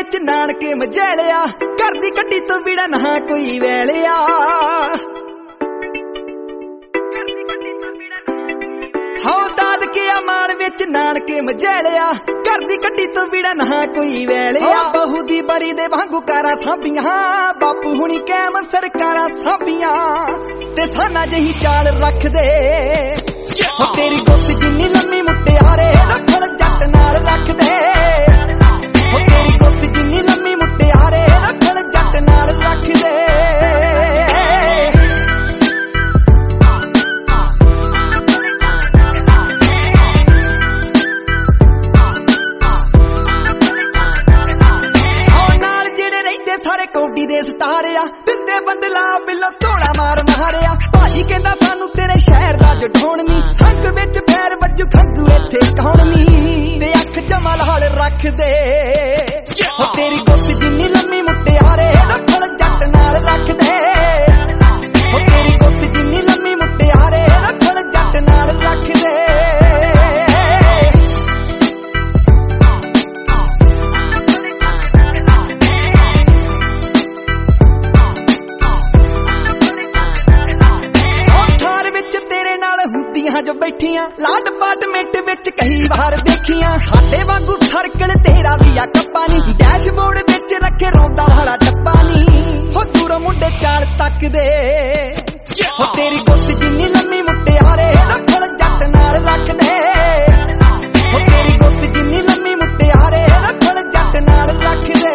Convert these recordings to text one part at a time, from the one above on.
विच नानके मझेलिया करदी कड्डी तो बिना ना कोई वेलिया। हाँ दादके माल विच नानके मझेलिया करदी कड्डी तो बिना ना कोई वेलिया। बहू दी बरी दे वांगू कारा साबियां बापू हुणी कैम सरकारा साबियां ते साना जही चाल रख दे। तेरी गुत्त जिन्नी लम्मी मुटियारे रखल जट नाल रख दे। तेरी गुत्त जिन्नी लम्मी मुटियारे रखल जट नाल रख दे। सारे कौडी दे सितारे आ दिते बंदला बिलो थोड़ा मार मारिया। भाजी कहंदा सानू तेरे शहर दा जठौण नी हंग विच पैर वजू खंगू इत्थे कौण नी ते अख जमल हाल रख दे। तेरी गुत्त जिन्नी लम्मी मुटियारे रखल जट नाल रख दे। तेरी गुत्त जिन्नी लम्मी मुटियारे रखल जट नाल रख दे। जो बैठियां लाड पाट मिंट विच कई बार देखियां साडे वांगू सर्कल तेरा भी आ कप्पा नी डैशबोर्ड विच रखे रोंदा वाला टप्पा नी हो दूरों मुंडे चाल तक दे। हो तेरी गुत्त जिन्नी लम्मी मुटियारे रखल जट नाल रख दे। हो तेरी गुत्त जिन्नी लम्मी मुटियारे रखल जट नाल रख दे।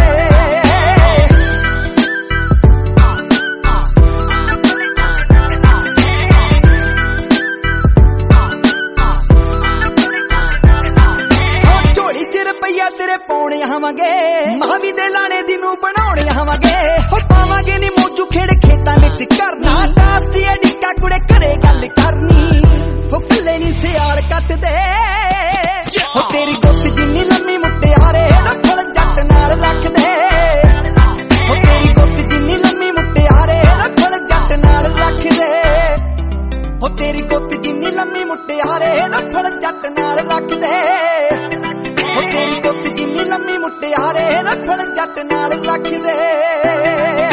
तेरे पौने आवांगे मावी दे लाने दी नूं बनाउणे आवांगे। हो पावांगे नी मौजू खेड़ खेतां विच करनी टास्सी डिक्का कुड़े घरे गल करनी। हो कल्ले नी सियाल कट दे। हो तेरी गुत्त जिन्नी लम्मी मुटियारे रखल जट नाल रख दे। हो तेरी गुत्त जिन्नी लम्मी मुटियारे रखल जट नाल रख दे। हो तेरी गुत्त जिन्नी लम्मी मुटियारे रखल जट नाल रख दे। तेरी गुत्त जिन्नी लम्मी मुटियारे रखल जट नाल रख दे।